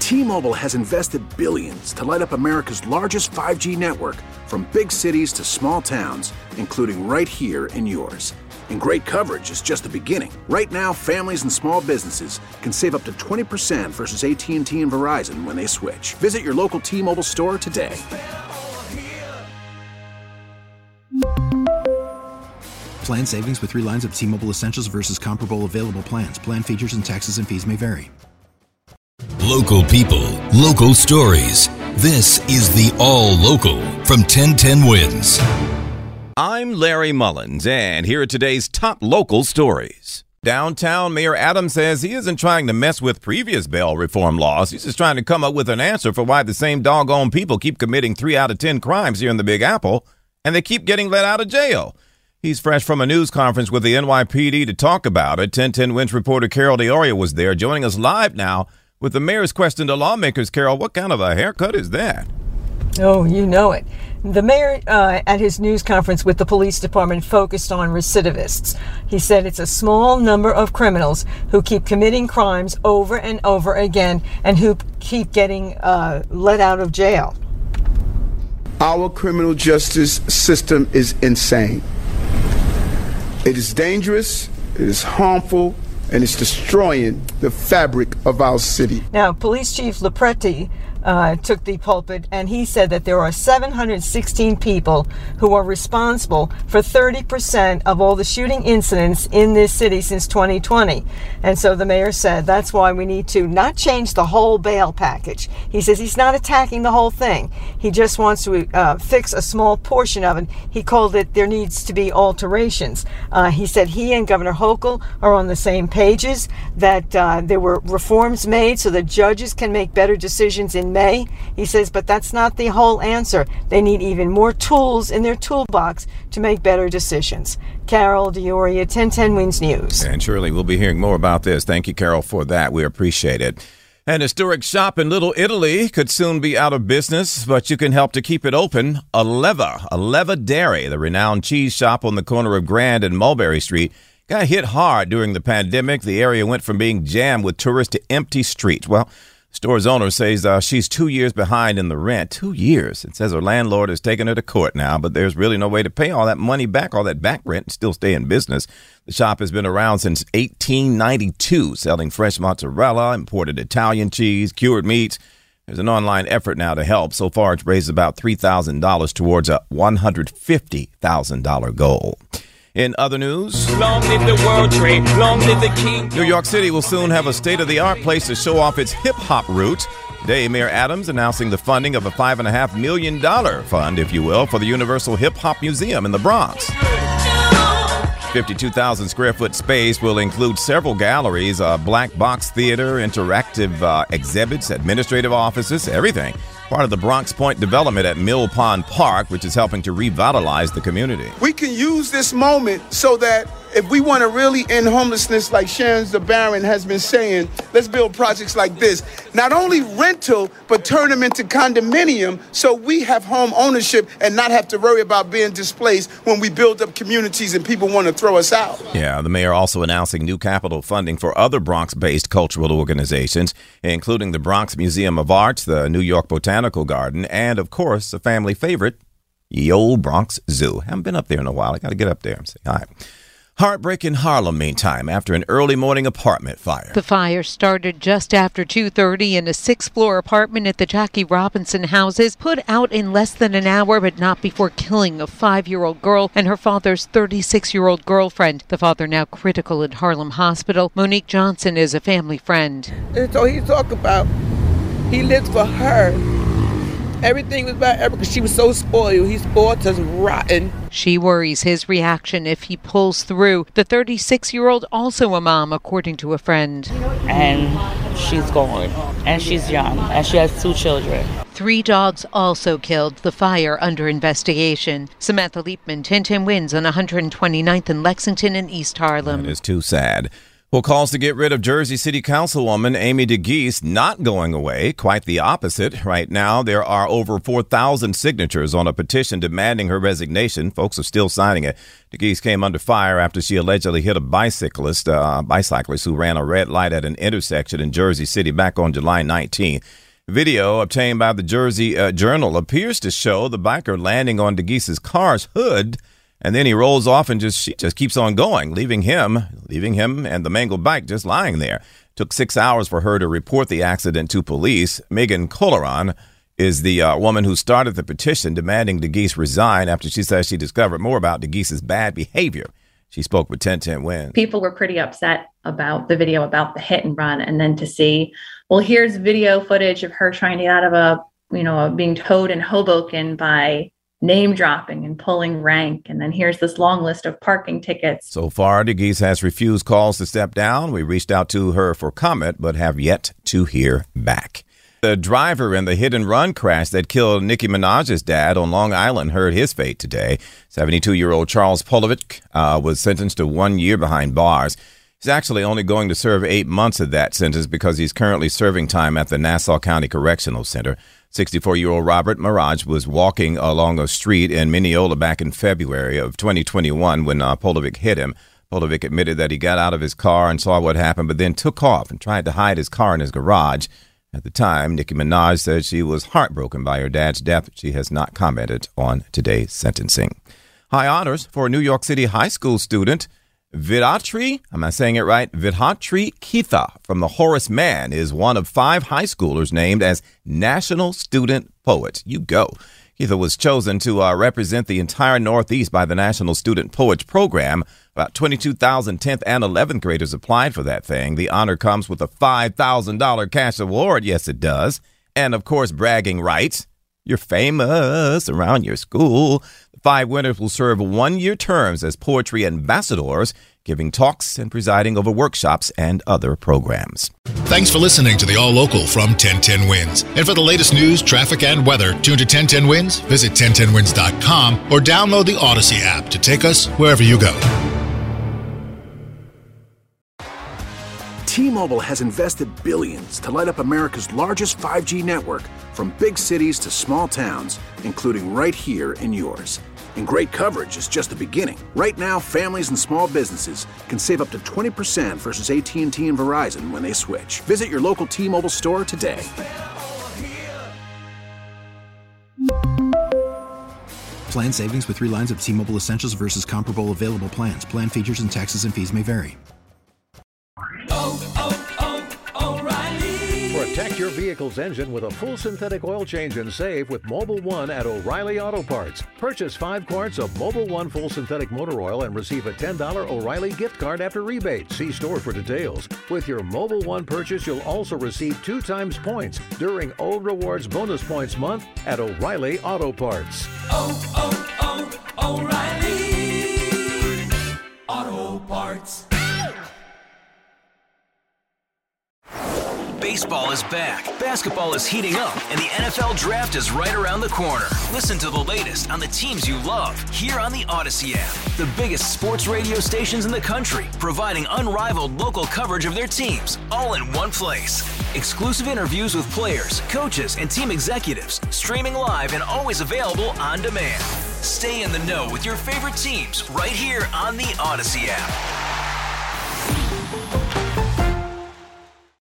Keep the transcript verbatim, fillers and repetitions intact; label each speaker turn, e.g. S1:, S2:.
S1: T-Mobile has invested billions to light up America's largest five G network, from big cities to small towns, including right here in yours. And great coverage is just the beginning. Right now, families and small businesses can save up to twenty percent versus A T and T and Verizon when they switch. Visit your local T-Mobile store today.
S2: Plan savings with three lines of T-Mobile Essentials versus comparable available plans. Plan features and taxes and fees may vary.
S3: Local people, local stories. This is the All Local from ten ten Wins.
S4: I'm Larry Mullins, and here are today's top local stories. Downtown Mayor Adams says he isn't trying to mess with previous bail reform laws. He's just trying to come up with an answer for why the same doggone people keep committing three out of ten crimes here in the Big Apple, and they keep getting let out of jail. He's fresh from a news conference with the N Y P D to talk about it. ten ten Wins reporter Carol DeOria was there, joining us live now with the mayor's question to lawmakers. Carol, what kind of a haircut is that?
S5: Oh, you know it. The mayor uh, at his news conference with the police department focused on recidivists. He said it's a small number of criminals who keep committing crimes over and over again and who keep getting uh, let out of jail.
S6: Our criminal justice system is insane. It is dangerous, it is harmful, and it's destroying the fabric of our city.
S5: Now, Police Chief Lopretti uh, took the pulpit, and he said that there are seven hundred sixteen people who are responsible for thirty percent of all the shooting incidents in this city since twenty twenty. And so the mayor said that's why we need to not change the whole bail package. He says he's not attacking the whole thing. He just wants to uh, fix a small portion of it. He called it there needs to be alterations. Uh, he said he and Governor Hochul are on the same pages, that uh, there were reforms made so that judges can make better decisions in May. He says, but that's not the whole answer. They need even more tools in their toolbox to make better decisions. Carol DeOria, ten ten Wins News.
S4: And surely we'll be hearing more about this. Thank you, Carol, for that. We appreciate it. An historic shop in Little Italy could soon be out of business, but you can help to keep it open. Aleva, Aleva Dairy, the renowned cheese shop on the corner of Grand and Mulberry Street, got hit hard during the pandemic. The area went from being jammed with tourists to empty streets. Well, store's owner says uh, she's two years behind in the rent. Two years. It says her landlord has taken her to court now, but there's really no way to pay all that money back, all that back rent, and still stay in business. The shop has been around since eighteen ninety-two, selling fresh mozzarella, imported Italian cheese, cured meats. There's an online effort now to help. So far, it's raised about three thousand dollars towards a one hundred fifty thousand dollars goal. In other news, long live the World Trade, long live the King. New York City will soon have a state-of-the-art place to show off its hip-hop roots. Today, Mayor Adams announcing the funding of a five point five million dollars fund, if you will, for the Universal Hip-Hop Museum in the Bronx. fifty-two thousand square foot space will include several galleries, a black box theater, interactive uh, exhibits, administrative offices, everything. Part of the Bronx Point development at Mill Pond Park, which is helping to revitalize the community.
S6: We can use this moment so that if we want to really end homelessness, like Sharon Zabarin has been saying, let's build projects like this. Not only rental, but turn them into condominium so we have home ownership and not have to worry about being displaced when we build up communities and people want to throw us out.
S4: Yeah, the mayor also announcing new capital funding for other Bronx-based cultural organizations, including the Bronx Museum of Arts, the New York Botanical Garden, and, of course, a family favorite, Ye Olde Bronx Zoo. Haven't been up there in a while. I got to get up there and say hi. Heartbreak in Harlem, meantime, after an early morning apartment fire.
S7: The fire started just after two thirty in a sixth-floor apartment at the Jackie Robinson houses, put out in less than an hour, but not before killing a five-year-old girl and her father's thirty-six-year-old girlfriend. The father now critical at Harlem Hospital. Monique Johnson is a family friend.
S8: And so he talked about he lived for her. Everything was about Erica. She was so spoiled. He spoiled us rotten.
S7: She worries his reaction if he pulls through. The thirty-six-year-old also a mom, according to a friend.
S9: And she's gone. And she's young. And she has two children.
S7: Three dogs also killed. The fire under investigation. Samantha Leapman, ten ten Wins on one hundred twenty-ninth in Lexington and East Harlem.
S4: That is too sad. Well, calls to get rid of Jersey City Councilwoman Amy DeGeese not going away. Quite the opposite. Right now, there are over four thousand signatures on a petition demanding her resignation. Folks are still signing it. DeGeese came under fire after she allegedly hit a bicyclist, uh, bicyclist who ran a red light at an intersection in Jersey City back on July nineteenth. Video obtained by the Jersey uh, Journal appears to show the biker landing on DeGeese's car's hood. And then he rolls off and just she just keeps on going, leaving him, leaving him and the mangled bike just lying there. Took six hours for her to report the accident to police. Megan Colleran is the uh, woman who started the petition demanding DeGeese resign after she says she discovered more about DeGeese's bad behavior. She spoke with ten ten Wins.
S10: People were pretty upset about the video about the hit and run, and then to see, well, here's video footage of her trying to get out of a, you know, being towed in Hoboken by name dropping and pulling rank. And then here's this long list of parking tickets.
S4: So far, DeGeese has refused calls to step down. We reached out to her for comment, but have yet to hear back. The driver in the hit and run crash that killed Nicki Minaj's dad on Long Island heard his fate today. seventy-two-year-old Charles Polovic uh, was sentenced to one year behind bars. He's actually only going to serve eight months of that sentence because he's currently serving time at the Nassau County Correctional Center. sixty-four-year-old Robert Mirage was walking along a street in Mineola back in February of twenty twenty-one when uh, Polovic hit him. Polovic admitted that he got out of his car and saw what happened, but then took off and tried to hide his car in his garage. At the time, Nicki Minaj said she was heartbroken by her dad's death. She has not commented on today's sentencing. High honors for a New York City high school student. Viratri, am I saying it right? Viratri Keitha from the Horace Mann is one of five high schoolers named as National Student Poet. You go. Keitha was chosen to uh, represent the entire Northeast by the National Student Poets Program. About twenty-two thousand tenth and eleventh graders applied for that thing. The honor comes with a five thousand dollars cash award. Yes, it does. And, of course, bragging rights. You're famous around your school. The five winners will serve one-year terms as poetry ambassadors, giving talks and presiding over workshops and other programs.
S11: Thanks for listening to the All Local from ten ten Wins. And for the latest news, traffic, and weather, tune to ten ten Wins, visit ten ten wins dot com, or download the Odyssey app to take us wherever you go.
S1: T-Mobile has invested billions to light up America's largest five G network, from big cities to small towns, including right here in yours. And great coverage is just the beginning. Right now, families and small businesses can save up to twenty percent versus A T and T and Verizon when they switch. Visit your local T-Mobile store today.
S2: Plan savings with three lines of T-Mobile Essentials versus comparable available plans. Plan features and taxes and fees may vary.
S12: Protect your vehicle's engine with a full synthetic oil change and save with Mobil one at O'Reilly Auto Parts. Purchase five quarts of Mobil one full synthetic motor oil and receive a ten dollars O'Reilly gift card after rebate. See store for details. With your Mobil one purchase, you'll also receive two times points during O Rewards Bonus Points Month at O'Reilly Auto Parts.
S13: Oh, oh, oh, O'Reilly Auto Parts.
S14: Baseball is back, basketball is heating up, and the N F L Draft is right around the corner. Listen to the latest on the teams you love here on the Odyssey app. The biggest sports radio stations in the country, providing unrivaled local coverage of their teams, all in one place. Exclusive interviews with players, coaches, and team executives, streaming live and always available on demand. Stay in the know with your favorite teams right here on the Odyssey app.